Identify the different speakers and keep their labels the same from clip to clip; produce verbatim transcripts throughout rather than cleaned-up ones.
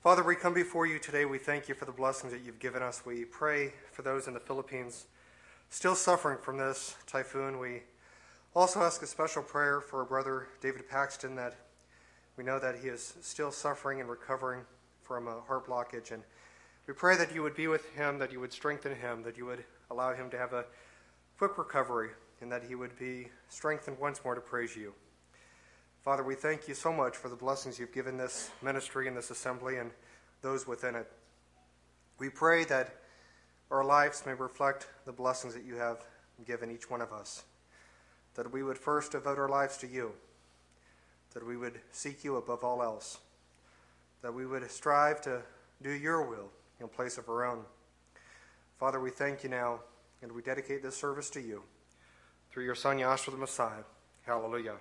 Speaker 1: Father, we come before you today. We thank you for the blessings that you've given us. We pray for those in the Philippines still suffering from this typhoon. We also ask a special prayer for our brother David Paxton, that we know that he is still suffering and recovering from a heart blockage. And we pray that you would be with him, that you would strengthen him, that you would allow him to have a quick recovery, and that he would be strengthened once more to praise you. Father, we thank you so much for the blessings you've given this ministry and this assembly and those within it. We pray that our lives may reflect the blessings that you have given each one of us, that we would first devote our lives to you, that we would seek you above all else, that we would strive to do your will in place of our own. Father, we thank you now, and we dedicate this service to you. Through your Son, Yahshua the Messiah. Hallelujah.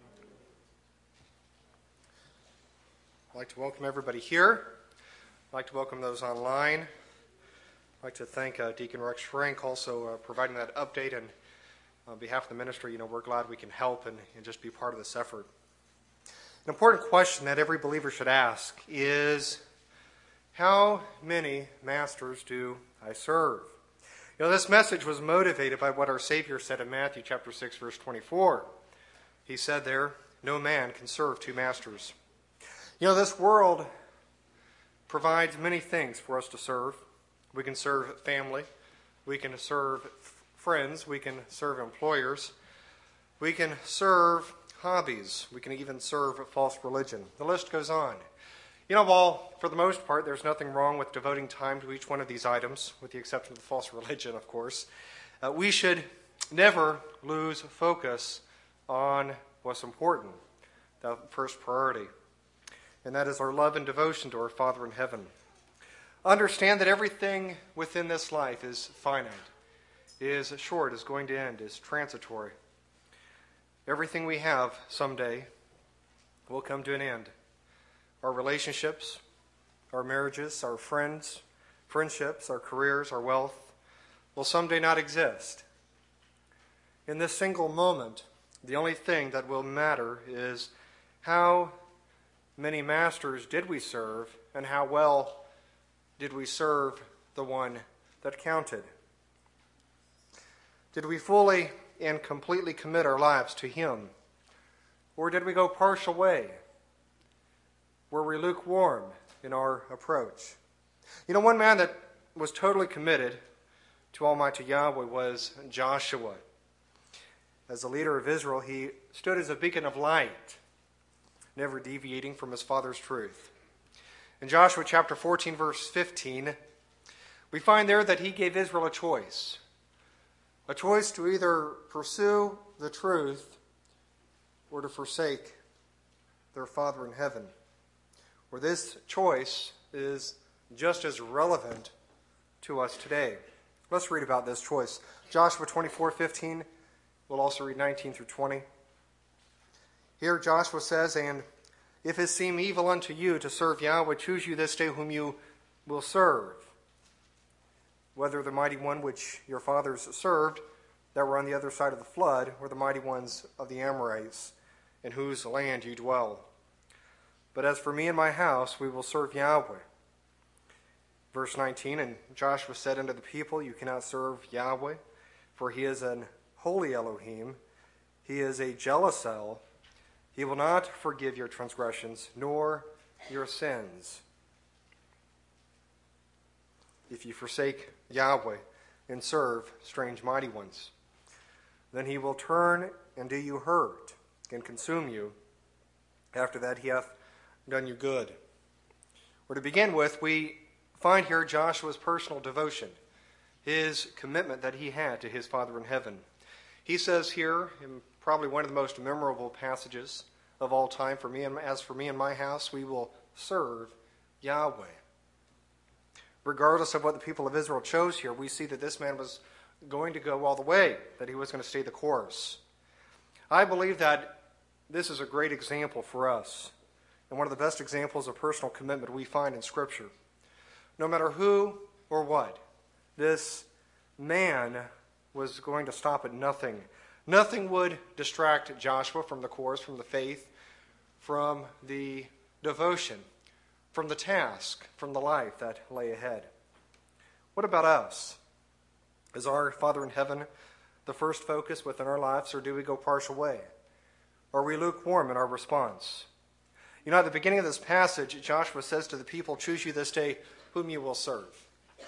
Speaker 1: I'd like to welcome everybody here. I'd like to welcome those online. I'd like to thank uh, Deacon Rex Frank also uh, providing that update. And on behalf of the ministry, you know, we're glad we can help and, and just be part of this effort. An important question that every believer should ask is, how many masters do I serve? You know, this message was motivated by what our Savior said in Matthew chapter six, verse twenty-four. He said there, no man can serve two masters. You know, this world provides many things for us to serve. We can serve family. We can serve friends. We can serve employers. We can serve hobbies. We can even serve false religion. The list goes on. You know, while for the most part there's nothing wrong with devoting time to each one of these items, with the exception of the false religion, of course, uh, we should never lose focus on what's important, the first priority. And that is our love and devotion to our Father in heaven. Understand that everything within this life is finite, is short, is going to end, is transitory. Everything we have someday will come to an end. Our relationships, our marriages, our friends, friendships, our careers, our wealth will someday not exist. In this single moment, the only thing that will matter is how many masters did we serve, and how well did we serve the one that counted? Did we fully and completely commit our lives to him? Or did we go partial way? Were we lukewarm in our approach? You know, one man that was totally committed to Almighty Yahweh was Joshua. As the leader of Israel, he stood as a beacon of light, never deviating from his father's truth. In Joshua chapter fourteen, verse fifteen, we find there that he gave Israel a choice. A choice to either pursue the truth or to forsake their Father in heaven. Where this choice is just as relevant to us today. Let's read about this choice. Joshua twenty-four fifteen, we'll also read nineteen through twenty. Here Joshua says, and if it seem evil unto you to serve Yahweh, choose you this day whom you will serve. Whether the mighty one which your fathers served, that were on the other side of the flood, or the mighty ones of the Amorites, in whose land you dwell. But as for me and my house, we will serve Yahweh. Verse nineteen, and Joshua said unto the people, you cannot serve Yahweh, for he is an holy Elohim. He is a jealous El. He will not forgive your transgressions, nor your sins. If you forsake Yahweh and serve strange mighty ones, then he will turn and do you hurt and consume you. After that he hath done you good. Or to begin with, we find here Joshua's personal devotion, his commitment that he had to his Father in heaven. He says here, in probably one of the most memorable passages of all time, for me and as for me and my house, we will serve Yahweh. Regardless of what the people of Israel chose here, we see that this man was going to go all the way, that he was going to stay the course. I believe that this is a great example for us, and one of the best examples of personal commitment we find in Scripture. No matter who or what, this man was going to stop at nothing. Nothing would distract Joshua from the course, from the faith, from the devotion, from the task, from the life that lay ahead. What about us? Is our Father in heaven the first focus within our lives, or do we go partial way? Are we lukewarm in our response? You know, at the beginning of this passage, Joshua says to the people, "Choose you this day whom you will serve."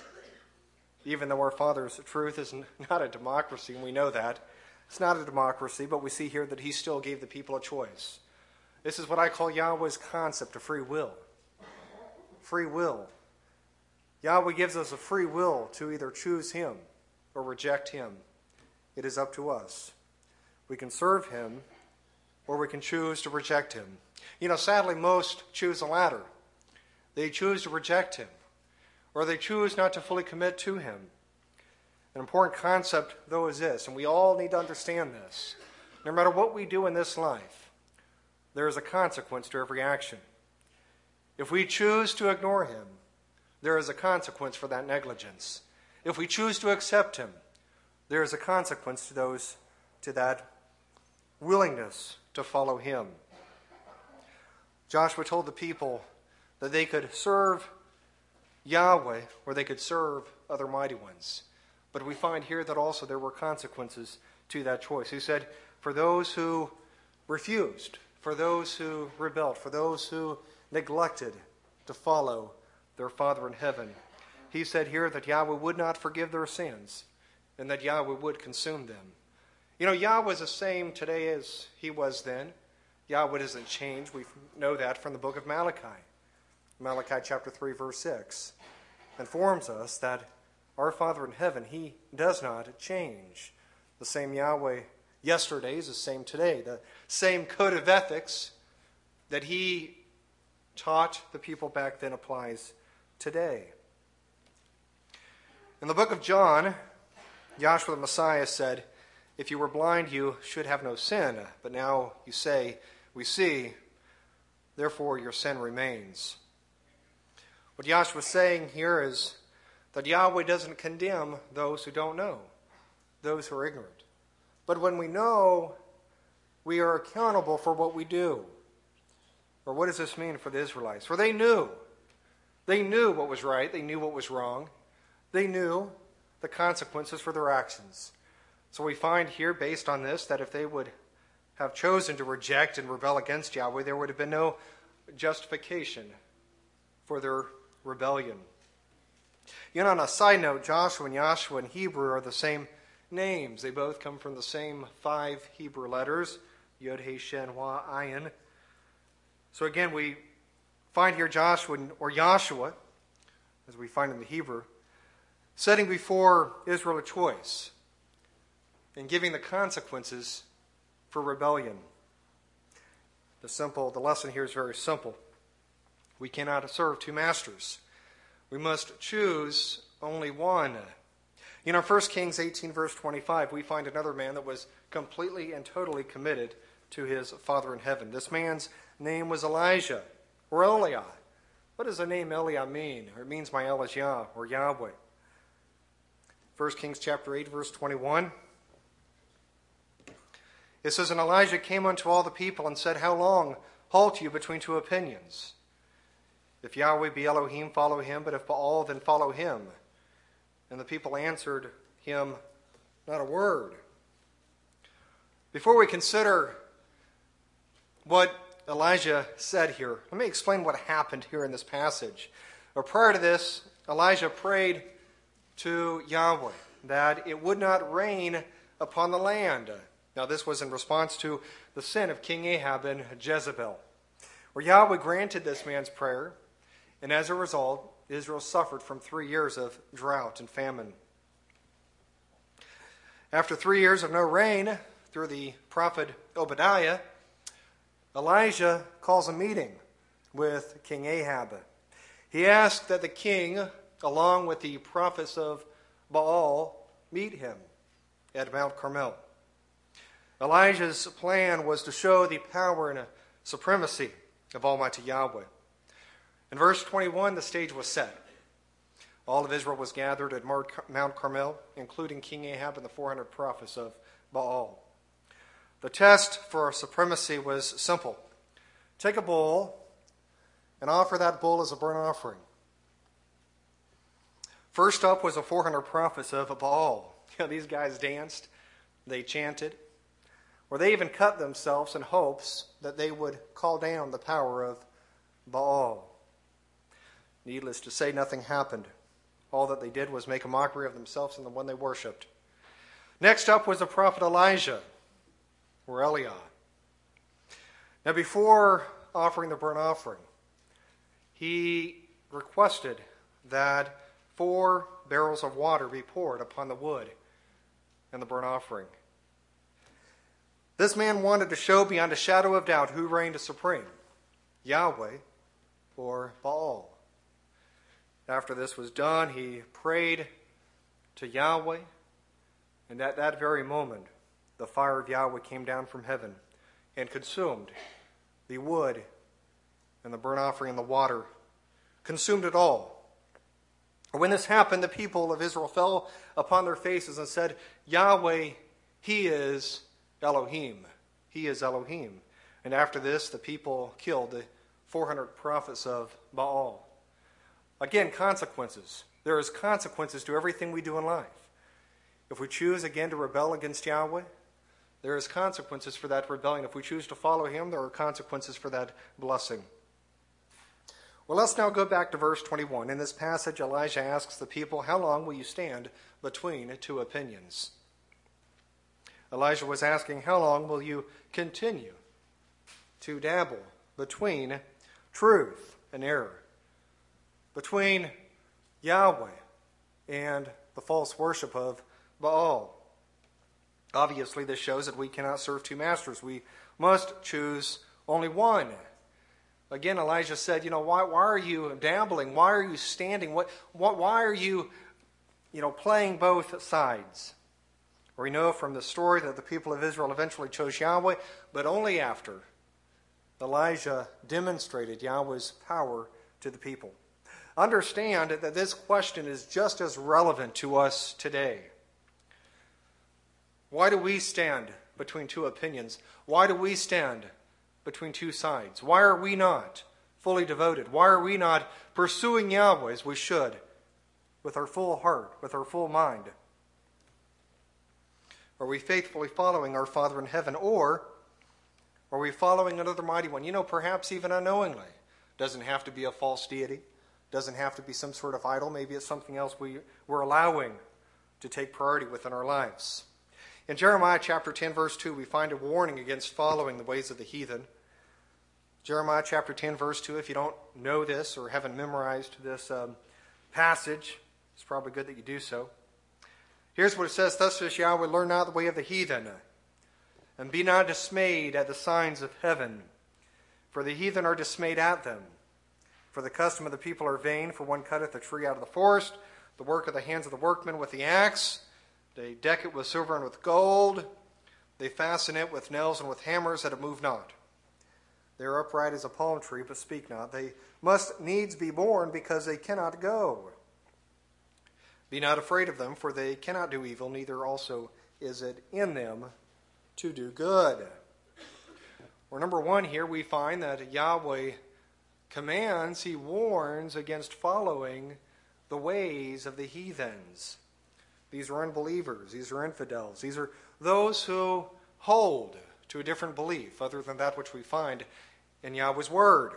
Speaker 1: Even though our Father's truth is not a democracy, and we know that, it's not a democracy, but we see here that he still gave the people a choice. This is what I call Yahweh's concept of free will. Free will. Yahweh gives us a free will to either choose him or reject him. It is up to us. We can serve him or we can choose to reject him. You know, sadly, most choose the latter. They choose to reject him, or they choose not to fully commit to him. An important concept, though, is this, and we all need to understand this. No matter what we do in this life, there is a consequence to every action. If we choose to ignore him, there is a consequence for that negligence. If we choose to accept him, there is a consequence to those to that willingness to follow him. Joshua told the people that they could serve Yahweh or they could serve other mighty ones. But we find here that also there were consequences to that choice. He said, for those who refused, for those who rebelled, for those who neglected to follow their Father in heaven, he said here that Yahweh would not forgive their sins and that Yahweh would consume them. You know, Yahweh is the same today as he was then. Yahweh doesn't change. We know that from the book of Malachi. Malachi chapter three, verse six informs us that our Father in heaven, he does not change. The same Yahweh yesterday is the same today. The same code of ethics that he taught the people back then applies today. In the book of John, Yahshua the Messiah said, if you were blind, you should have no sin. But now you say, we see, therefore your sin remains. What Yahshua is saying here is that Yahweh doesn't condemn those who don't know, those who are ignorant. But when we know, we are accountable for what we do. Or what does this mean for the Israelites? For they knew. They knew what was right. They knew what was wrong. They knew the consequences for their actions. So we find here, based on this, that if they would have chosen to reject and rebel against Yahweh, there would have been no justification for their rebellion. You know, on a side note, Joshua and Yahshua in Hebrew are the same names. They both come from the same five Hebrew letters, Yod, He, Shen, Wah, Ayin. So again, we find here Joshua, or Yahshua, as we find in the Hebrew, setting before Israel a choice and giving the consequences for rebellion. The simple, the lesson here is very simple. We cannot serve two masters. We must choose only one. In our First Kings eighteen, verse twenty-five, we find another man that was completely and totally committed to his Father in heaven. This man's name was Elijah, or Eliah. What does the name Eliah mean? It means my El is Yah, or Yahweh. First Kings chapter eight, verse twenty-one. It says, and Elijah came unto all the people and said, how long halt you between two opinions? If Yahweh be Elohim, follow him, but if Baal, then follow him. And the people answered him not a word. Before we consider what Elijah said here, let me explain what happened here in this passage. Or prior to this, Elijah prayed to Yahweh that it would not rain upon the land. Now this was in response to the sin of King Ahab and Jezebel, where Yahweh granted this man's prayer, and as a result, Israel suffered from three years of drought and famine. After three years of no rain, through the prophet Obadiah, Elijah calls a meeting with King Ahab. He asked that the king, along with the prophets of Baal, meet him at Mount Carmel. Elijah's plan was to show the power and supremacy of Almighty Yahweh. In verse twenty-one, the stage was set. All of Israel was gathered at Mount Carmel, including King Ahab and the four hundred prophets of Baal. The test for supremacy was simple. Take a bowl, and offer that bull as a burnt offering. First up was the four hundred prophets of Baal. You know, these guys danced, they chanted, or they even cut themselves in hopes that they would call down the power of Baal. Needless to say, nothing happened. All that they did was make a mockery of themselves and the one they worshipped. Next up was the prophet Elijah, or Eliah. Now, before offering the burnt offering, he requested that four barrels of water be poured upon the wood and the burnt offering. This man wanted to show beyond a shadow of doubt who reigned supreme, Yahweh or Baal. After this was done, he prayed to Yahweh, and at that very moment, the fire of Yahweh came down from heaven and consumed the wood and the burnt offering and the water, consumed it all. When this happened, the people of Israel fell upon their faces and said, Yahweh, He is Elohim. He is Elohim. And after this, the people killed the four hundred prophets of Baal. Again, consequences. There is consequences to everything we do in life. If we choose again to rebel against Yahweh, there is consequences for that rebellion. If we choose to follow Him, there are consequences for that blessing. Well, let's now go back to verse twenty-one. In this passage, Elijah asks the people, how long will you stand between two opinions? Elijah was asking, how long will you continue to dabble between truth and error, between Yahweh and the false worship of Baal? Obviously, this shows that we cannot serve two masters. We must choose only one. Again, Elijah said, you know, why, why are you dabbling? Why are you standing? What, what, why are you, you know, playing both sides? We know from the story that the people of Israel eventually chose Yahweh, but only after Elijah demonstrated Yahweh's power to the people. Understand that this question is just as relevant to us today. Why do we stand between two opinions? Why do we stand between two sides? Why are we not fully devoted? Why are we not pursuing Yahweh as we should, with our full heart, with our full mind? Are we faithfully following our Father in heaven, or are we following another mighty one? You know, perhaps even unknowingly. Doesn't have to be a false deity. Doesn't have to be some sort of idol. Maybe it's something else we, we're allowing to take priority within our lives. In Jeremiah chapter ten, verse two, we find a warning against following the ways of the heathen. Jeremiah chapter ten, verse two, if you don't know this or haven't memorized this um, passage, it's probably good that you do so. Here's what it says, thus says Yahweh, learn not the way of the heathen, and be not dismayed at the signs of heaven, for the heathen are dismayed at them. For the custom of the people are vain, for one cutteth a tree out of the forest, the work of the hands of the workmen with the axe. They deck it with silver and with gold. They fasten it with nails and with hammers that it move not. They are upright as a palm tree, but speak not. They must needs be born, because they cannot go. Be not afraid of them, for they cannot do evil, neither also is it in them to do good. Or number one here, we find that Yahweh commands, He warns against following the ways of the heathens. These are unbelievers. These are infidels. These are those who hold to a different belief other than that which we find in Yahweh's Word.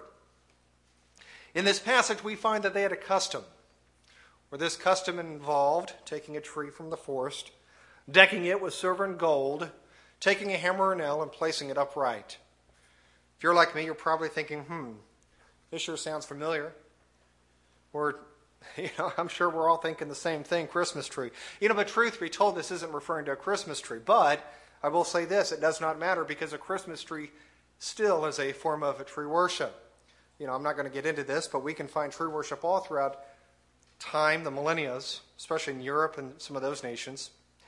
Speaker 1: In this passage, we find that they had a custom, where this custom involved taking a tree from the forest, decking it with silver and gold, taking a hammer or nail, and placing it upright. If you're like me, you're probably thinking, hmm, this sure sounds familiar. Or, you know, I'm sure we're all thinking the same thing, Christmas tree. You know, but truth be told, this isn't referring to a Christmas tree. But I will say this, it does not matter, because a Christmas tree still is a form of a tree worship. You know, I'm not going to get into this, but we can find tree worship all throughout time, the millennia, especially in Europe and some of those nations.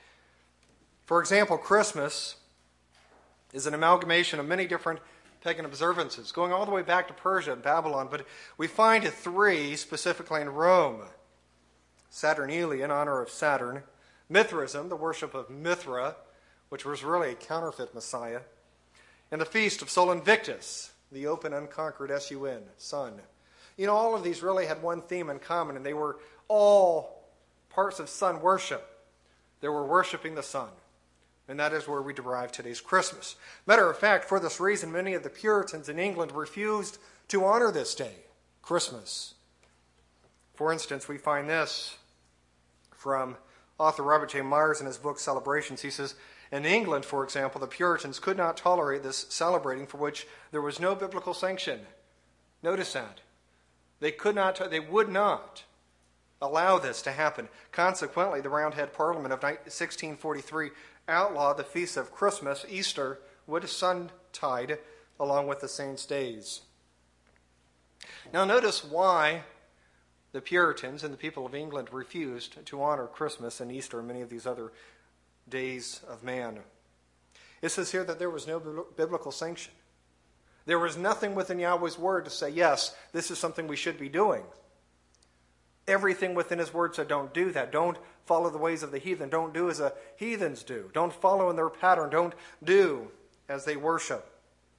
Speaker 1: For example, Christmas is an amalgamation of many different pagan observances, going all the way back to Persia and Babylon, but we find three specifically in Rome. Saturnalia, in honor of Saturn. Mithraism, the worship of Mithra, which was really a counterfeit Messiah. And the feast of Sol Invictus, the open, unconquered S U N, sun, You know, all of these really had one theme in common, and they were all parts of sun worship. They were worshiping the sun. And that is where we derive today's Christmas. Matter of fact, for this reason, many of the Puritans in England refused to honor this day, Christmas. For instance, we find this from author Robert J. Myers in his book Celebrations. He says, in England, for example, the Puritans could not tolerate this celebrating for which there was no biblical sanction. Notice that. They could not, they would not allow this to happen. Consequently, the Roundhead Parliament of sixteen forty-three outlawed the feasts of Christmas, Easter, Whitsuntide, along with the saints' days. Now notice why the Puritans and the people of England refused to honor Christmas and Easter and many of these other days of man. It says here that there was no biblical sanction. There was nothing within Yahweh's word to say, yes, this is something we should be doing. Everything within his word said, don't do that. Don't follow the ways of the heathen. Don't do as the heathens do. Don't follow in their pattern. Don't do as they worship.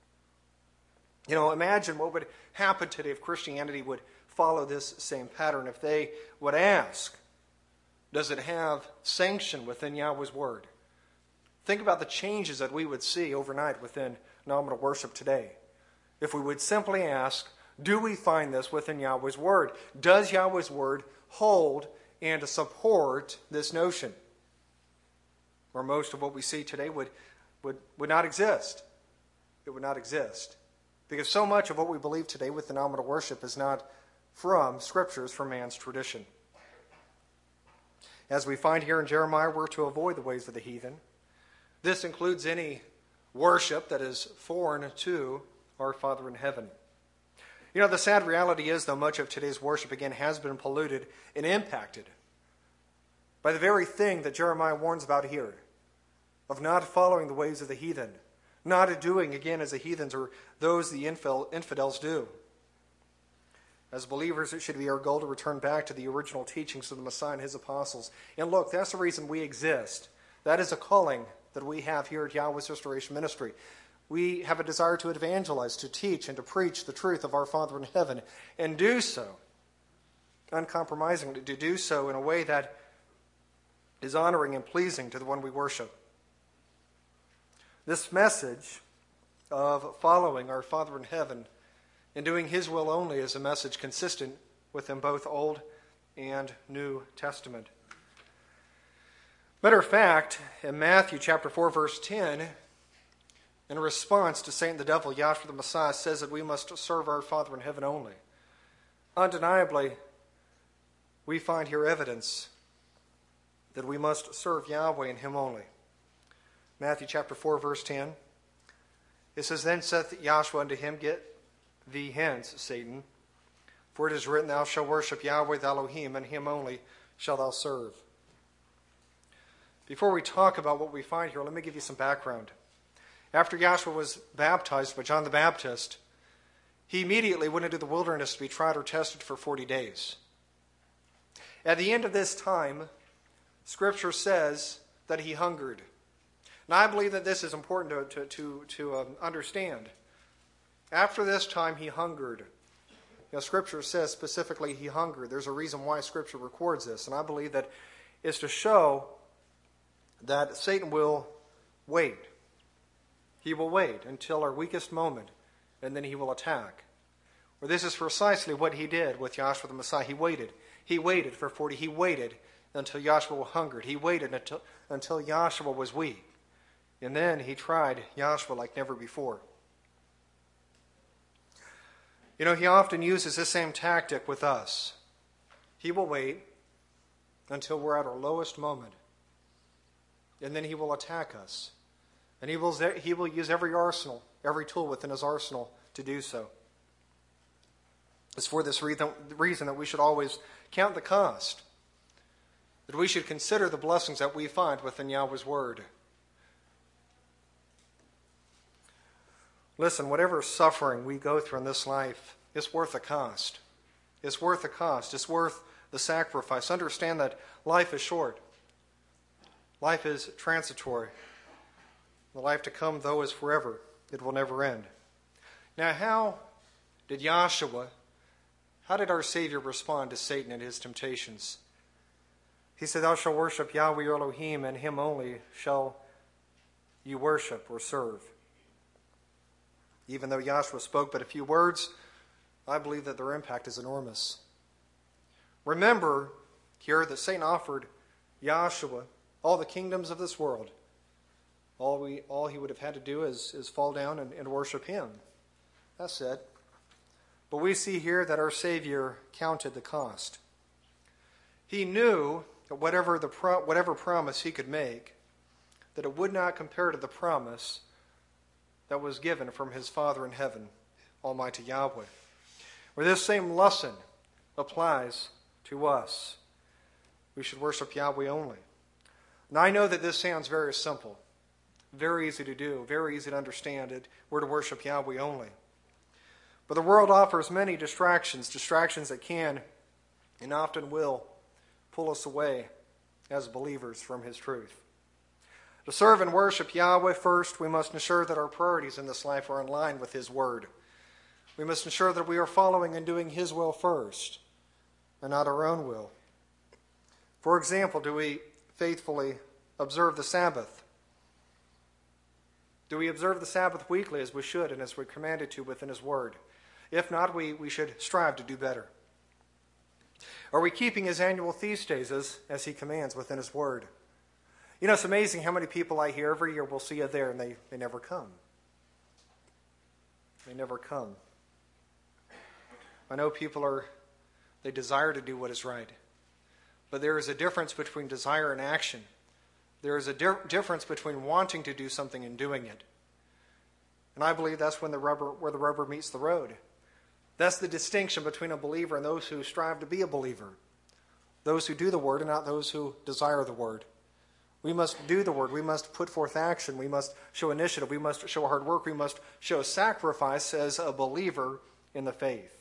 Speaker 1: You know, imagine what would happen today if Christianity would follow this same pattern. If they would ask, does it have sanction within Yahweh's word? Think about the changes that we would see overnight within nominal worship today. If we would simply ask, do we find this within Yahweh's word? Does Yahweh's word hold and support this notion? Or most of what we see today would, would, would not exist. It would not exist. Because so much of what we believe today with the nominal worship is not from scriptures, from man's tradition. As we find here in Jeremiah, we're to avoid the ways of the heathen. This includes any worship that is foreign to our Father in heaven. You know, the sad reality is, though, much of today's worship, again, has been polluted and impacted by the very thing that Jeremiah warns about here, of not following the ways of the heathen, not doing, again, as the heathens or those the infidels do. As believers, it should be our goal to return back to the original teachings of the Messiah and his apostles. And look, that's the reason we exist. That is a calling that we have here at Yahweh's Restoration Ministry. We have a desire to evangelize, to teach, and to preach the truth of our Father in heaven, and do so uncompromisingly, to do so in a way that is honoring and pleasing to the one we worship. This message of following our Father in heaven and doing his will only is a message consistent within both Old and New Testament. Matter of fact, in Matthew chapter four, verse ten, in response to Satan the devil, Yahshua the Messiah says that we must serve our Father in heaven only. Undeniably, we find here evidence that we must serve Yahweh and him only. Matthew chapter four, verse ten. It says, Then saith Yahshua unto him, Get thee hence, Satan, for it is written, Thou shalt worship Yahweh thy Elohim, and him only shalt thou serve. Before we talk about what we find here, let me give you some background. After Yahshua was baptized by John the Baptist, he immediately went into the wilderness to be tried or tested for forty days. At the end of this time, Scripture says that he hungered. Now, I believe that this is important to, to, to, to um, understand. After this time, he hungered. You know, Scripture says specifically he hungered. There's a reason why Scripture records this, and I believe that it's to show that Satan will wait. He will wait until our weakest moment, and then he will attack. Well, this is precisely what he did with Yahshua the Messiah. He waited. He waited for forty. He waited until Yahshua hungered. He waited until, until Yahshua was weak. And then he tried Yahshua like never before. You know, he often uses this same tactic with us. He will wait until we're at our lowest moment. And then he will attack us. And he will, he will use every arsenal, every tool within his arsenal to do so. It's for this reason, reason that we should always count the cost. That we should consider the blessings that we find within Yahweh's word. Listen, whatever suffering we go through in this life, it's worth the cost. It's worth the cost. It's worth the sacrifice. Understand that life is short. Life is transitory. The life to come, though, is forever. It will never end. Now, how did Yahshua, how did our Savior respond to Satan and his temptations? He said, "Thou shalt worship Yahweh your Elohim, and him only shall you worship or serve." Even though Yahshua spoke but a few words, I believe that their impact is enormous. Remember here that Satan offered Yahshua all the kingdoms of this world. All we, all he would have had to do is, is fall down and, and worship him. That's it. But we see here that our Savior counted the cost. He knew that whatever, the pro, whatever promise he could make, that it would not compare to the promise that was given from his Father in heaven, Almighty Yahweh. Where this same lesson applies to us. We should worship Yahweh only. Now I know that this sounds very simple, very easy to do, very easy to understand it. We're to worship Yahweh only. But the world offers many distractions, distractions that can and often will pull us away as believers from his truth. To serve and worship Yahweh first, we must ensure that our priorities in this life are in line with his word. We must ensure that we are following and doing his will first, and not our own will. For example, do we faithfully observe the Sabbath? Do we observe the Sabbath weekly as we should and as we're commanded to within his word? If not, we, we should strive to do better. Are we keeping his annual feast days as, as he commands within his word? You know, it's amazing how many people I hear every year will see you there and they, they never come. They never come. I know people are, they desire to do what is right. But there is a difference between desire and action. There is a di- difference between wanting to do something and doing it. And I believe that's when the rubber, where the rubber meets the road. That's the distinction between a believer and those who strive to be a believer. Those who do the word and not those who desire the word. We must do the word. We must put forth action. We must show initiative. We must show hard work. We must show sacrifice as a believer in the faith.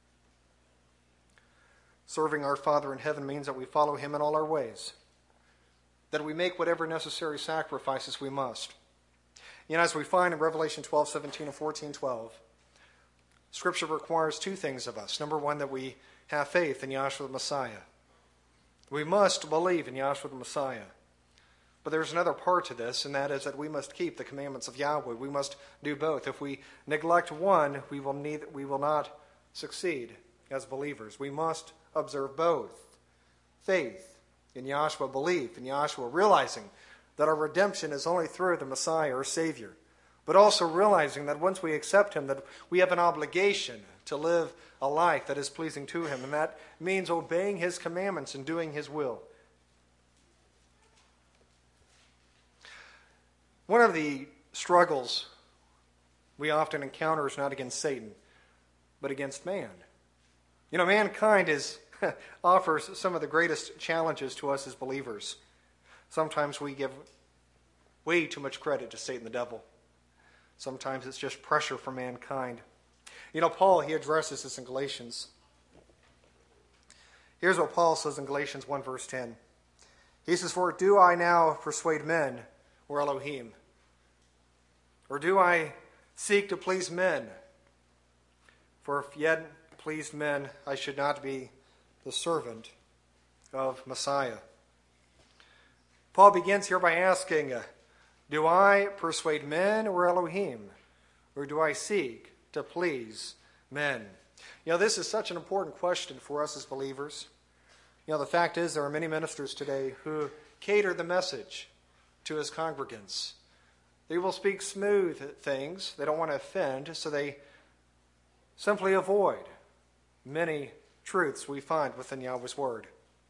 Speaker 1: Serving our Father in heaven means that we follow him in all our ways. That we make whatever necessary sacrifices we must. You know, as we find in Revelation twelve, seventeen, and fourteen, twelve, Scripture requires two things of us. Number one, that we have faith in Yahshua the Messiah. We must believe in Yahshua the Messiah. But there's another part to this, and that is that we must keep the commandments of Yahweh. We must do both. If we neglect one, we will, need, we will not succeed as believers. We must observe both. Faith in Yahshua, belief in Yahshua, realizing that our redemption is only through the Messiah, our Savior. But also realizing that once we accept him, that we have an obligation to live a life that is pleasing to him. And that means obeying his commandments and doing his will. One of the struggles we often encounter is not against Satan, but against man. You know, mankind is offers some of the greatest challenges to us as believers. Sometimes we give way too much credit to Satan the devil. Sometimes it's just pressure from mankind. You know, Paul, he addresses this in Galatians. Here's what Paul says in Galatians one, verse ten. He says, "For do I now persuade men or Elohim? Or do I seek to please men? For if yet pleased men, I should not be the servant of Messiah." Paul begins here by asking, do I persuade men or Elohim? Or do I seek to please men? You know, this is such an important question for us as believers. You know, the fact is there are many ministers today who cater the message to his congregants. They will speak smooth things. They don't want to offend, so they simply avoid many truths we find within Yahweh's word.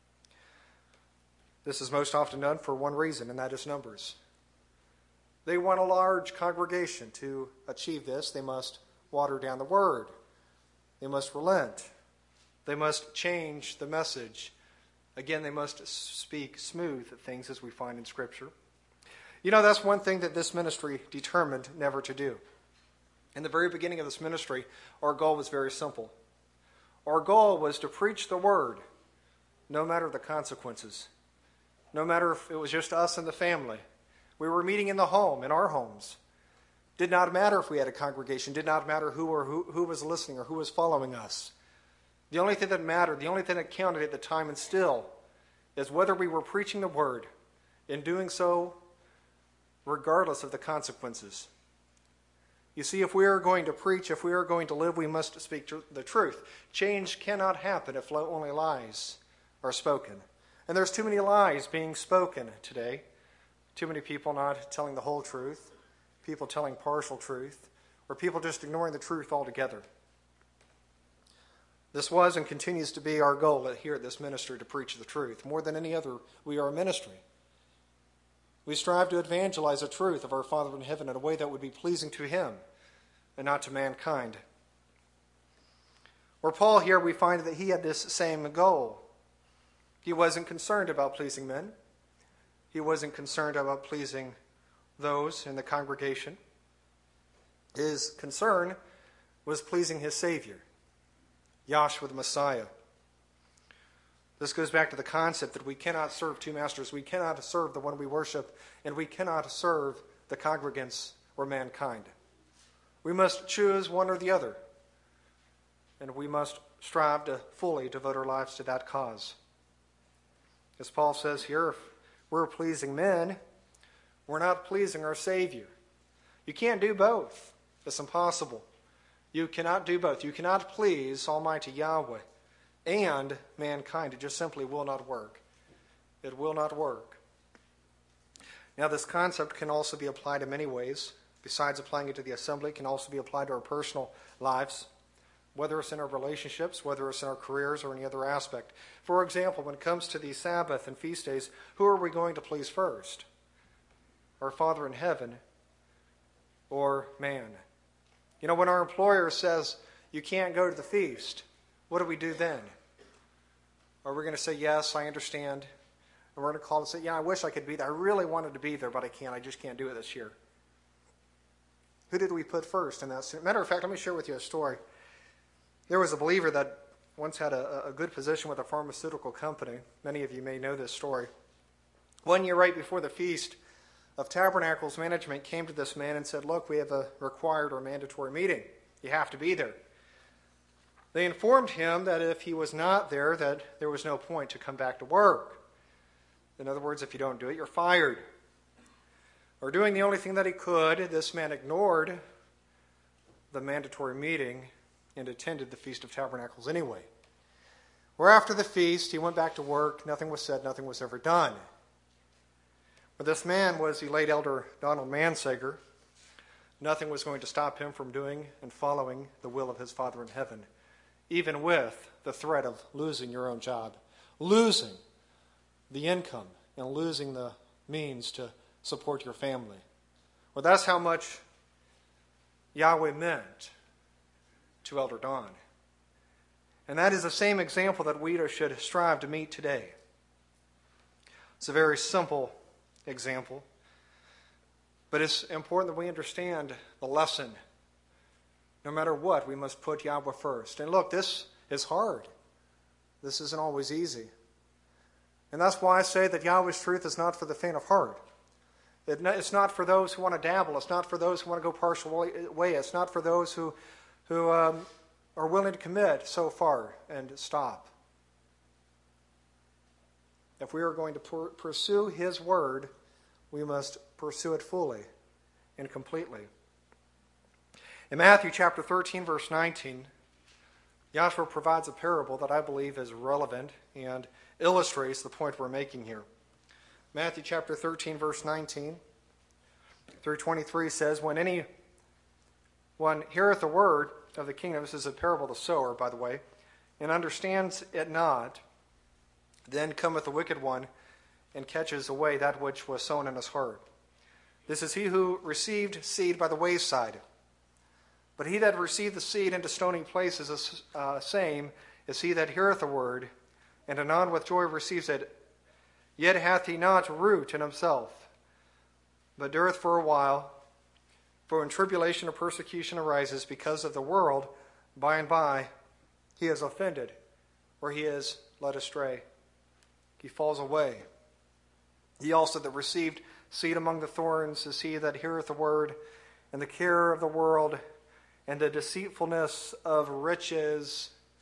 Speaker 1: This is most often done for one reason, and that is numbers. They want a large congregation. To achieve this, they must water down the word. They must relent. They must change the message. Again, they must speak smooth things as we find in Scripture. You know, that's one thing that this ministry determined never to do. In the very beginning of this ministry, our goal was very simple. Our goal was to preach the word, no matter the consequences. No matter if it was just us and the family. We were meeting in the home, in our homes. Did not matter if we had a congregation. Did not matter who or who, who was listening or who was following us. The only thing that mattered, the only thing that counted at the time and still, is whether we were preaching the word, in doing so regardless of the consequences. You see, if we are going to preach, if we are going to live, we must speak the truth. Change cannot happen if only lies are spoken. And there's too many lies being spoken today. Too many people not telling the whole truth, people telling partial truth, or people just ignoring the truth altogether. This was and continues to be our goal here at this ministry, to preach the truth. More than any other, we are a ministry. We strive to evangelize the truth of our Father in heaven in a way that would be pleasing to him and not to mankind. Where Paul here, we find that he had this same goal. He wasn't concerned about pleasing men. He wasn't concerned about pleasing those in the congregation. His concern was pleasing his Savior, Yahshua the Messiah. This goes back to the concept that we cannot serve two masters. We cannot serve the one we worship, and we cannot serve the congregants or mankind. We must choose one or the other, and we must strive to fully devote our lives to that cause. As Paul says here, if we're pleasing men, we're not pleasing our Savior. You can't do both. It's impossible. You cannot do both. You cannot please Almighty Yahweh and mankind. It just simply will not work. It will not work. Now, this concept can also be applied in many ways. Besides applying it to the assembly, it can also be applied to our personal lives, whether it's in our relationships, whether it's in our careers, or any other aspect. For example, when it comes to the Sabbath and feast days, who are we going to please first? Our Father in heaven or man? You know, when our employer says, you can't go to the feast, what do we do then? Are we going to say, yes, I understand? And we're going to call and say, yeah, I wish I could be there. I really wanted to be there, but I can't. I just can't do it this year. Who did we put first in that? Matter of fact, let me share with you a story. There was a believer that once had a, a good position with a pharmaceutical company. Many of you may know this story. One year right before the Feast of Tabernacles, management came to this man and said, look, we have a required or mandatory meeting. You have to be there. They informed him that if he was not there, that there was no point to come back to work. In other words, if you don't do it, you're fired. Or doing the only thing that he could, this man ignored the mandatory meeting and attended the Feast of Tabernacles anyway. Where after the feast, he went back to work. Nothing was said. Nothing was ever done. But this man was the late elder Donald Mansager. Nothing was going to stop him from doing and following the will of his Father in heaven, even with the threat of losing your own job, losing the income, and losing the means to support your family. Well, that's how much Yahweh meant to Elder Don. And that is the same example that we should strive to meet today. It's a very simple example, but it's important that we understand the lesson. No matter what, we must put Yahweh first. And look, this is hard. This isn't always easy. And that's why I say that Yahweh's truth is not for the faint of heart. It, it's not for those who want to dabble. It's not for those who want to go partial way. It's not for those who, who um, are willing to commit so far and stop. If we are going to per- pursue His word, we must pursue it fully and completely. In Matthew chapter thirteen, verse nineteen, Yahshua provides a parable that I believe is relevant and illustrates the point we're making here. Matthew chapter thirteen, verse nineteen through twenty-three says, when anyone heareth the word of the kingdom, this is a parable of the sower, by the way, and understands it not, then cometh the wicked one and catches away that which was sown in his heart. This is he who received seed by the wayside. But he that received the seed into stony places is the uh, same as he that heareth the word, and anon with joy receives it. Yet hath he not root in himself, but dureth for a while. For when tribulation or persecution arises because of the world, by and by he is offended, or he is led astray. He falls away. He also that received seed among the thorns is he that heareth the word, and the care of the world and the deceitfulness of riches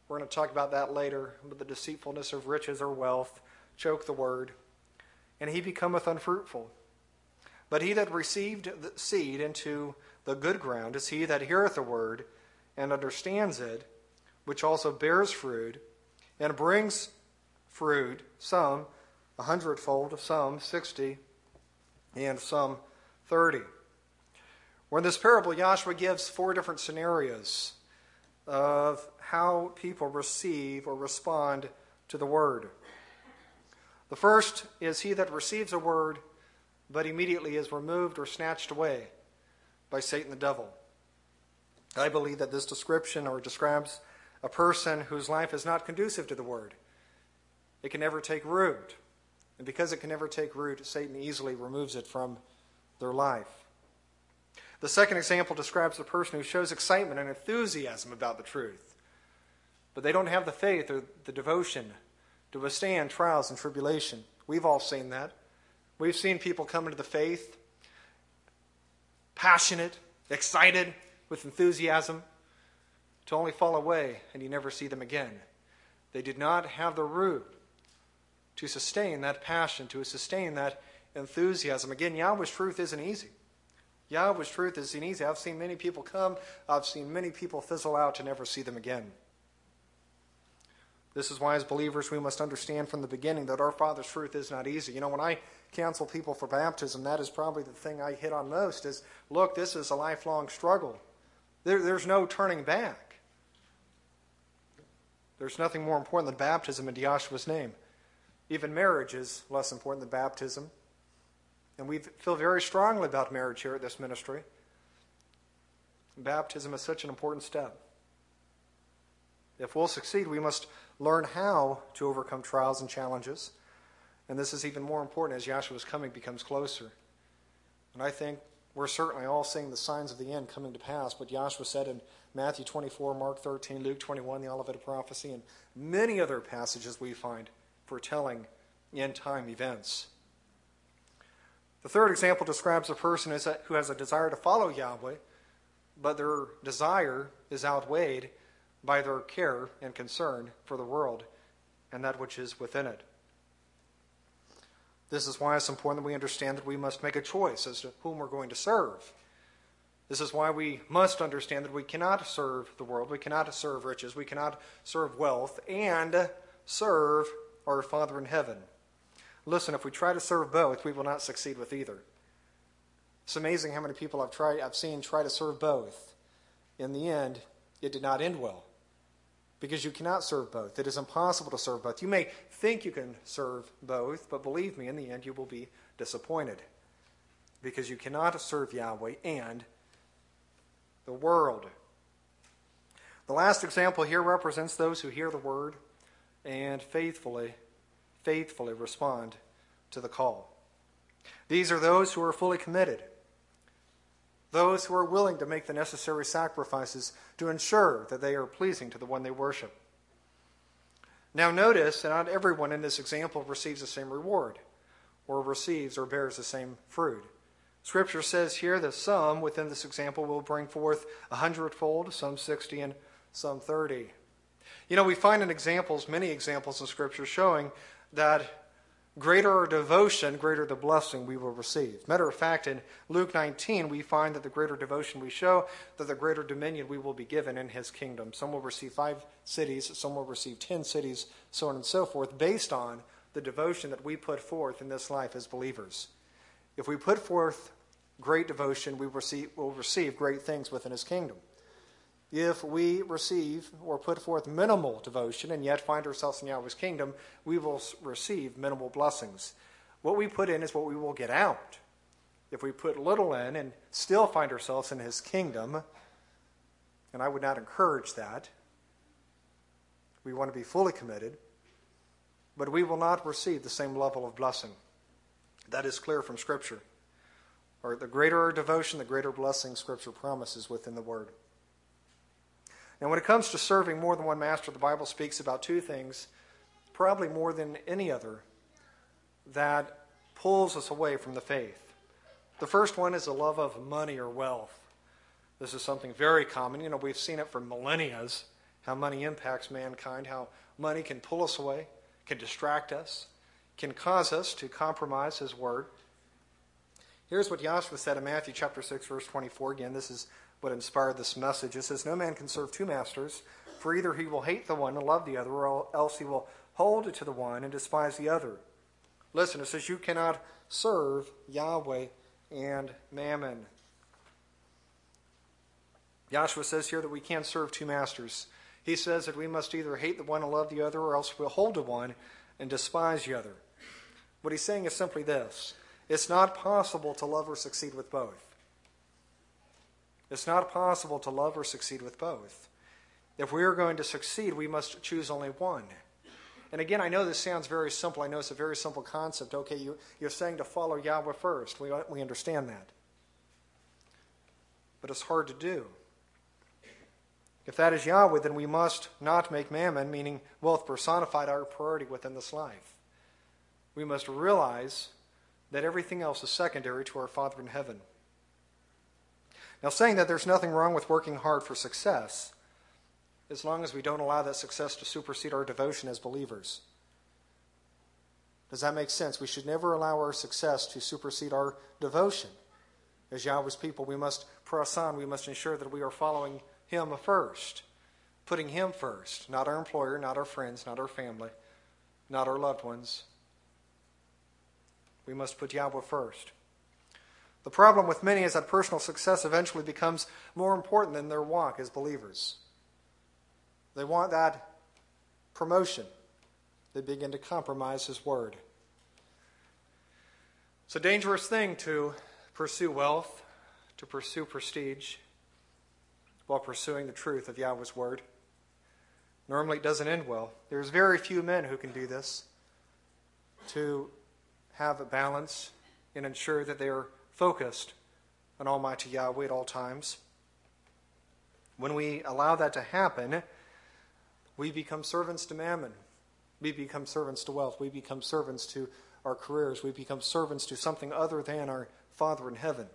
Speaker 1: We're going to talk about that later. But the deceitfulness of riches or wealth choke the word, and he becometh unfruitful. But he that received the seed into the good ground is he that heareth the word and understands it, which also bears fruit, and brings fruit, some a hundredfold, some sixty, and some thirty. Well, in this parable, Joshua gives four different scenarios of how people receive or respond to the word. The first is he that receives a word, but immediately is removed or snatched away by Satan the devil. I believe that this description or describes a person whose life is not conducive to the word. It can never take root. And because it can never take root, Satan easily removes it from their life. The second example describes the person who shows excitement and enthusiasm about the truth, but they don't have the faith or the devotion to withstand trials and tribulation. We've all seen that. We've seen people come into the faith passionate, excited, with enthusiasm, to only fall away and you never see them again. They did not have the root to sustain that passion, to sustain that enthusiasm. Again, Yahweh's truth isn't easy. Yahweh's truth isn't easy. I've seen many people come, I've seen many people fizzle out to never see them again. This is why as believers we must understand from the beginning that our Father's truth is not easy. You know, when I counsel people for baptism, that is probably the thing I hit on most is, look, this is a lifelong struggle. There, there's no turning back. There's nothing more important than baptism in Yahshua's name. Even marriage is less important than baptism. And we feel very strongly about marriage here at this ministry. Baptism is such an important step. If we'll succeed, we must learn how to overcome trials and challenges. And this is even more important as Yahshua's coming becomes closer. And I think we're certainly all seeing the signs of the end coming to pass. But Yahshua said in Matthew twenty-four, Mark thirteen, Luke twenty-one, the Olivet prophecy, and many other passages we find foretelling end-time events. The third example describes a person who has a desire to follow Yahweh, but their desire is outweighed by their care and concern for the world and that which is within it. This is why it's important that we understand that we must make a choice as to whom we're going to serve. This is why we must understand that we cannot serve the world, we cannot serve riches, we cannot serve wealth, and serve our Father in heaven. Listen, if we try to serve both, we will not succeed with either. It's amazing how many people I've tried, I've seen try to serve both. In the end, it did not end well. Because you cannot serve both. It is impossible to serve both. You may think you can serve both, but believe me, in the end you will be disappointed. Because you cannot serve Yahweh and the world. The last example here represents those who hear the word and faithfully, faithfully respond to the call. These are those who are fully committed. Those who are willing to make the necessary sacrifices to ensure that they are pleasing to the one they worship. Now notice that not everyone in this example receives the same reward, or receives or bears the same fruit. Scripture says here that some within this example will bring forth a hundredfold, some sixty, and some thirty. You know, we find in examples, many examples in Scripture showing that greater our devotion, greater the blessing we will receive. Matter of fact, in Luke nineteen, we find that the greater devotion we show, that the greater dominion we will be given in his kingdom. Some will receive five cities, some will receive ten cities, so on and so forth, based on the devotion that we put forth in this life as believers. If we put forth great devotion, we receive, will receive great things within his kingdom. If we receive or put forth minimal devotion and yet find ourselves in Yahweh's kingdom, we will receive minimal blessings. What we put in is what we will get out. If we put little in and still find ourselves in his kingdom, and I would not encourage that, we want to be fully committed, but we will not receive the same level of blessing. That is clear from Scripture. Or the greater our devotion, the greater blessing Scripture promises within the Word. Now, when it comes to serving more than one master, the Bible speaks about two things, probably more than any other, that pulls us away from the faith. The first one is the love of money or wealth. This is something very common. You know, we've seen it for millennia how money impacts mankind, how money can pull us away, can distract us, can cause us to compromise His word. Here's what Yahshua said in Matthew chapter six, verse twenty-four. Again, this is what inspired this message. It says, "No man can serve two masters, for either he will hate the one and love the other, or else he will hold to the one and despise the other." Listen, it says you cannot serve Yahweh and Mammon. Yahshua says here that we can't serve two masters. He says that we must either hate the one and love the other, or else we'll hold to one and despise the other. What he's saying is simply this: it's not possible to love or succeed with both. It's not possible to love or succeed with both. If we are going to succeed, we must choose only one. And again, I know this sounds very simple. I know it's a very simple concept. Okay, you, you're saying to follow Yahweh first. We, we understand that. But it's hard to do. If that is Yahweh, then we must not make mammon, meaning wealth personified, our priority within this life. We must realize that everything else is secondary to our Father in heaven. Now, saying that there's nothing wrong with working hard for success, as long as we don't allow that success to supersede our devotion as believers. Does that make sense? We should never allow our success to supersede our devotion. As Yahweh's people, we must press on. We must ensure that we are following Him first, putting Him first, not our employer, not our friends, not our family, not our loved ones. We must put Yahweh first. The problem with many is that personal success eventually becomes more important than their walk as believers. They want that promotion. They begin to compromise His word. It's a dangerous thing to pursue wealth, to pursue prestige, while pursuing the truth of Yahweh's word. Normally it doesn't end well. There's very few men who can do this, to have a balance and ensure that they are focused on Almighty Yahweh at all times. When we allow that to happen, we become servants to mammon. We become servants to wealth. We become servants to our careers. We become servants to something other than our Father in heaven.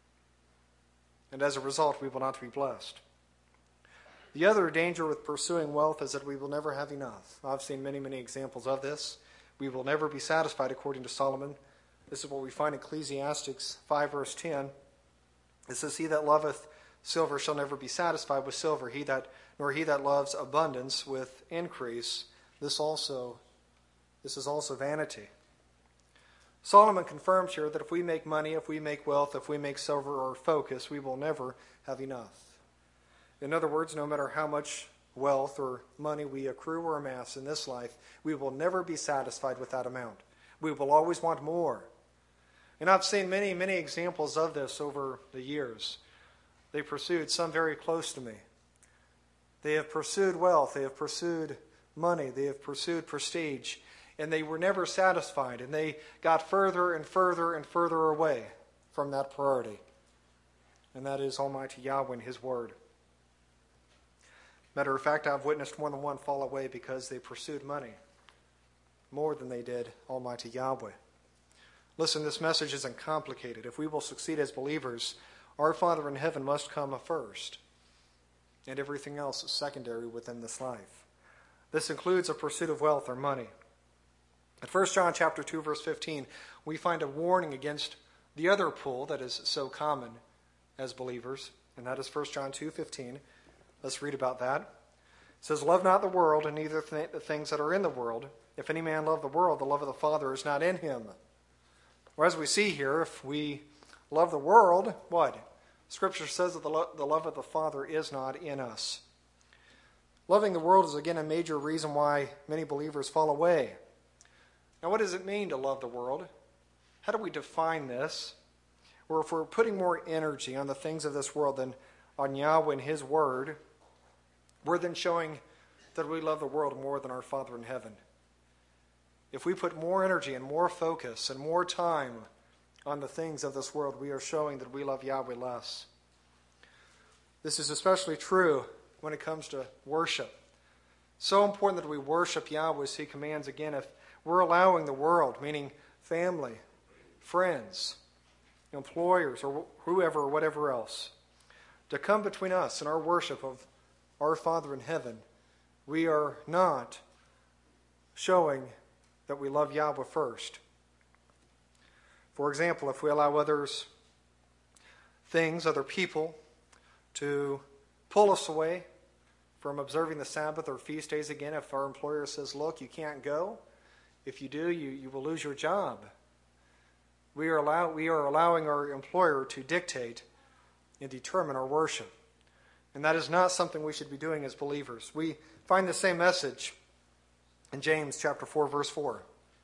Speaker 1: And as a result, we will not be blessed. The other danger with pursuing wealth is that we will never have enough. I've seen many, many examples of this. We will never be satisfied, according to Solomon. This is what we find in Ecclesiastes five, verse ten. It says, "He that loveth silver shall never be satisfied with silver, he that nor he that loves abundance with increase. This also, this is also vanity." Solomon confirms here that if we make money, if we make wealth, if we make silver or focus, we will never have enough. In other words, no matter how much wealth or money we accrue or amass in this life, we will never be satisfied with that amount. We will always want more. And I've seen many, many examples of this over the years. They pursued some very close to me. They have pursued wealth, they have pursued money, they have pursued prestige, and they were never satisfied, and they got further and further and further away from that priority. And that is Almighty Yahweh and His word. Matter of fact, I've witnessed more than one fall away because they pursued money more than they did Almighty Yahweh. Listen, this message isn't complicated. If we will succeed as believers, our Father in heaven must come first, and everything else is secondary within this life. This includes a pursuit of wealth or money. In First John chapter two, verse fifteen, we find a warning against the other pull that is so common as believers, and that is First John two fifteen. Let's read about that. It says, "Love not the world, and neither th- the things that are in the world. If any man love the world, the love of the Father is not in him." Or as we see here, if we love the world, what? Scripture says that the, lo- the love of the Father is not in us. Loving the world is again a major reason why many believers fall away. Now, what does it mean to love the world? How do we define this? Or if we're putting more energy on the things of this world than on Yahweh and His word, we're then showing that we love the world more than our Father in heaven. If we put more energy and more focus and more time on the things of this world, we are showing that we love Yahweh less. This is especially true when it comes to worship. So important that we worship Yahweh as He commands. Again, if we're allowing the world, meaning family, friends, employers, or whoever or whatever else, to come between us and our worship of our Father in heaven, we are not showing that we love Yahweh first. For example, if we allow others, things, other people, to pull us away from observing the Sabbath or feast days again, if our employer says, look, you can't go, if you do, you, you will lose your job. We are, allow, we are allowing our employer to dictate and determine our worship. And that is not something we should be doing as believers. We find the same message in James chapter four, verse four.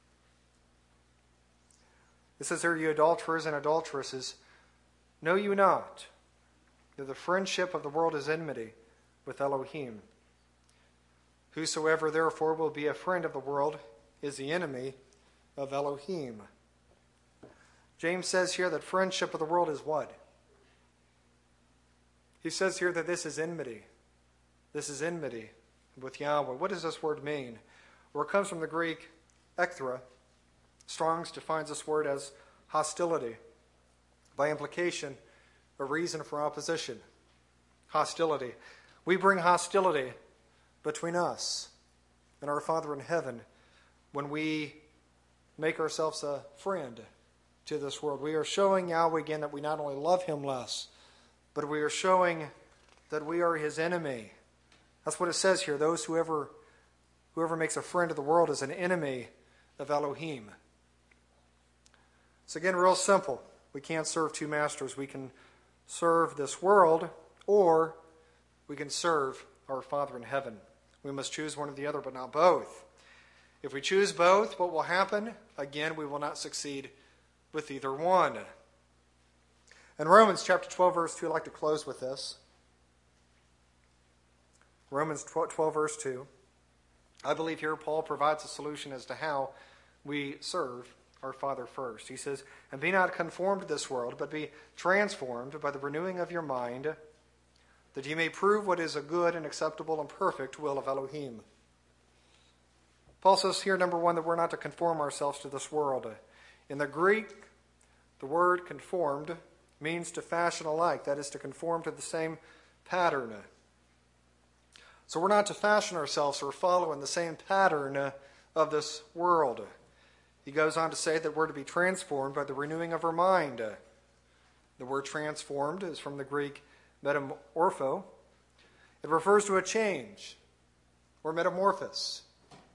Speaker 1: It says there, you adulterers and adulteresses, know you not that the friendship of the world is enmity with Elohim? Whosoever therefore will be a friend of the world is the enemy of Elohim. James says here that friendship of the world is what? He says here that this is enmity. This is enmity with Yahweh. What does this word mean? Well, it comes from the Greek ekthra. Strong's defines this word as hostility. By implication, a reason for opposition. Hostility. We bring hostility between us and our Father in heaven when we make ourselves a friend to this world. We are showing Yahweh again that we not only love him less, but we are showing that we are his enemy. That's what it says here. Those whoever whoever makes a friend of the world is an enemy of Elohim. It's again real simple. We can't serve two masters. We can serve this world, or we can serve our Father in heaven. We must choose one or the other, but not both. If we choose both, what will happen? Again, we will not succeed with either one. In Romans chapter twelve, verse two, I'd like to close with this. Romans twelve, verse two. I believe here Paul provides a solution as to how we serve our Father first. He says, and be not conformed to this world, but be transformed by the renewing of your mind, that ye may prove what is a good and acceptable and perfect will of Elohim. Paul says here, number one, that we're not to conform ourselves to this world. In the Greek, the word conformed means to fashion alike, that is, to conform to the same pattern. So we're not to fashion ourselves or follow in the same pattern of this world. He goes on to say that we're to be transformed by the renewing of our mind. The word transformed is from the Greek metamorpho. It refers to a change or metamorphosis.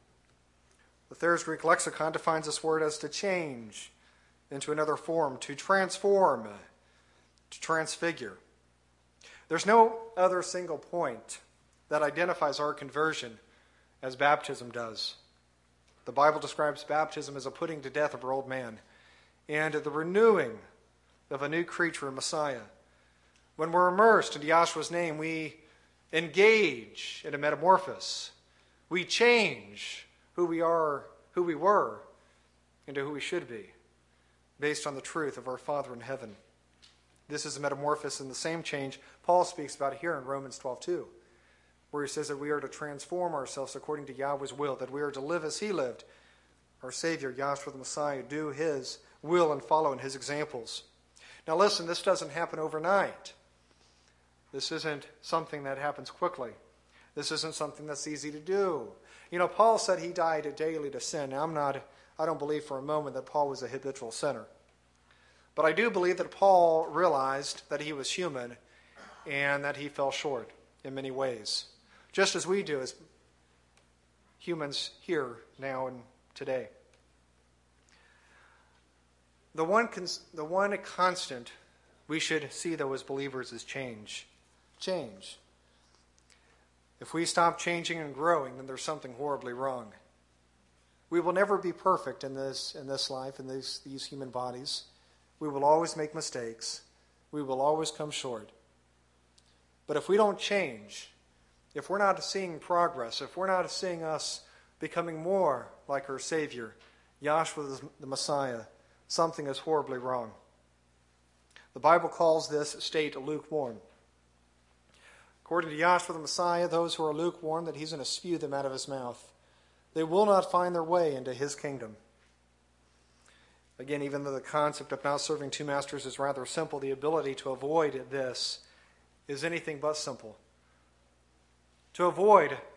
Speaker 1: The Thayer's Greek lexicon defines this word as to change into another form, to transform, to transfigure. There's no other single point that identifies our conversion as baptism does. The Bible describes baptism as a putting to death of our old man and the renewing of a new creature, a Messiah. When we're immersed in Yahshua's name, we engage in a metamorphosis. We change who we are, who we were, into who we should be, based on the truth of our Father in heaven. This is a metamorphosis and the same change Paul speaks about here in Romans twelve two, where he says that we are to transform ourselves according to Yahweh's will, that we are to live as he lived, our Savior, Yahshua the Messiah, do his will and follow in his examples. Now listen, this doesn't happen overnight. This isn't something that happens quickly. This isn't something that's easy to do. You know, Paul said he died daily to sin. Now, I'm not, I don't believe for a moment that Paul was a habitual sinner. But I do believe that Paul realized that he was human and that he fell short in many ways, just as we do as humans here, now, and today. The one, cons- the one constant we should see, though, as believers is change. Change. If we stop changing and growing, then there's something horribly wrong. We will never be perfect in this in this life, in these, these human bodies. We will always make mistakes. We will always come short. But if we don't change, if we're not seeing progress, if we're not seeing us becoming more like our Savior, Yahshua the Messiah, something is horribly wrong. The Bible calls this state lukewarm. According to Yahshua the Messiah, those who are lukewarm, that he's going to spew them out of his mouth. They will not find their way into his kingdom. Again, even though the concept of not serving two masters is rather simple, the ability to avoid this is anything but simple. To avoid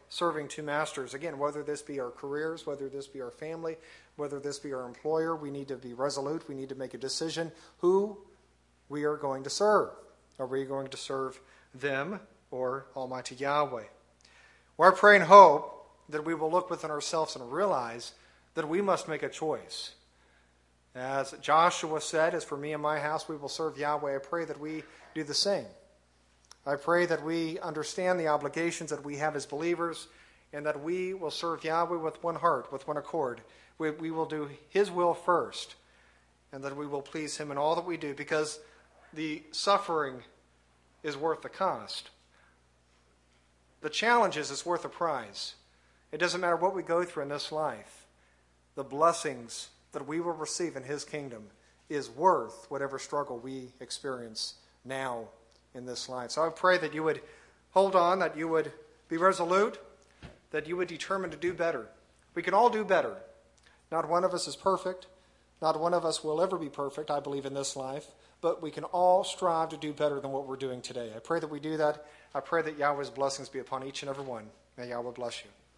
Speaker 1: serving two masters. Again, whether this be our careers, whether this be our family, whether this be our employer, we need to be resolute. We need to make a decision who we are going to serve. Are we going to serve them or Almighty Yahweh? Well, I pray and hope that we will look within ourselves and realize that we must make a choice. As Joshua said, as for me and my house, we will serve Yahweh. I pray that we do the same. I pray that we understand the obligations that we have as believers and that we will serve Yahweh with one heart, with one accord. We, we will do His will first and that we will please Him in all that we do because the suffering is worth the cost. The challenge is it's worth the prize. It doesn't matter what we go through in this life. The blessings that we will receive in His kingdom is worth whatever struggle we experience now in this life. So I pray that you would hold on, that you would be resolute, that you would determine to do better. We can all do better. Not one of us is perfect. Not one of us will ever be perfect, I believe, in this life. But we can all strive to do better than what we're doing today. I pray that we do that. I pray that Yahweh's blessings be upon each and every one. May Yahweh bless you.